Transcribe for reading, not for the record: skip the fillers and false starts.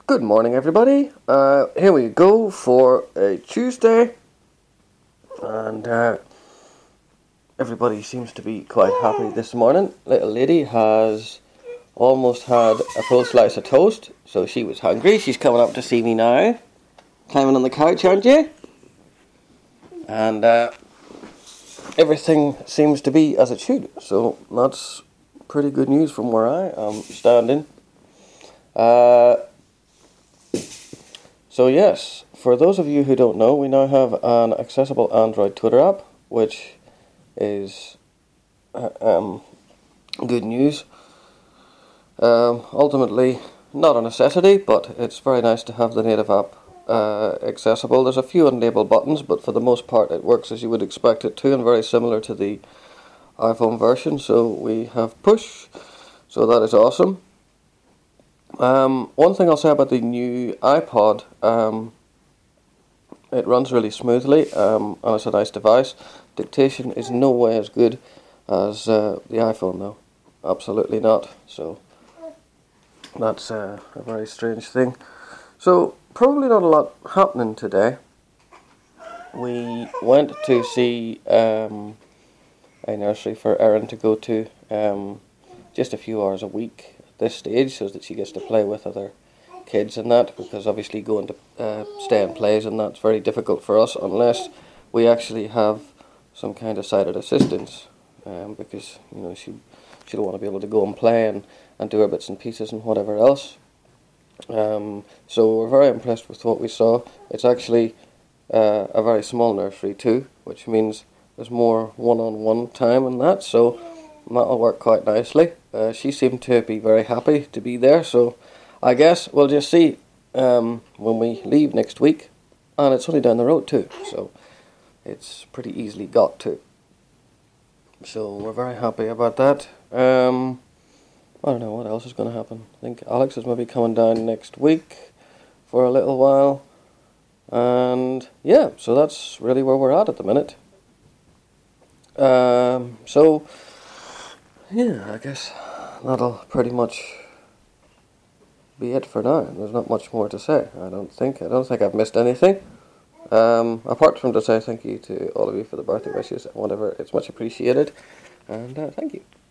Good morning, everybody. Here we go for a Tuesday, and everybody seems to be quite happy this morning. Little lady has almost had a full slice of toast, so she was hungry. She's coming up to see me now. Climbing on the couch, aren't you? And everything seems to be as it should, so that's pretty good news from where I am standing. So yes, for those of you who don't know, we now have an accessible Android Twitter app, which is good news. Ultimately, not a necessity, but it's very nice to have the native app accessible. There's a few unlabeled buttons, but for the most part it works as you would expect it to, and very similar to the iPhone version. So we have push, so that is awesome. One thing I'll say about the new iPod, it runs really smoothly, and it's a nice device. Dictation is no way as good as the iPhone though, absolutely not, so that's a very strange thing. So probably not a lot happening today. We went to see a nursery for Erin to go to just a few hours a week this stage, so that she gets to play with other kids and that, because obviously going to stay in plays and that's very difficult for us unless we actually have some kind of sighted assistance, because she don't want to be able to go and play and do her bits and pieces and whatever else. So we're very impressed with what we saw. It's actually a very small nursery too, which means there's more one-on-one time and that, so that'll work quite nicely. She seemed to be very happy to be there, so I guess we'll just see when we leave next week. And it's only down the road too, so it's pretty easily got to. So we're very happy about that. I don't know what else is going to happen. I think Alex is maybe coming down next week for a little while. And yeah, so that's really where we're at the minute. So yeah, I guess that'll pretty much be it for now. There's not much more to say, I don't think. I don't think I've missed anything. Apart from to say thank you to all of you for the birthday wishes and whatever. It's much appreciated. And thank you.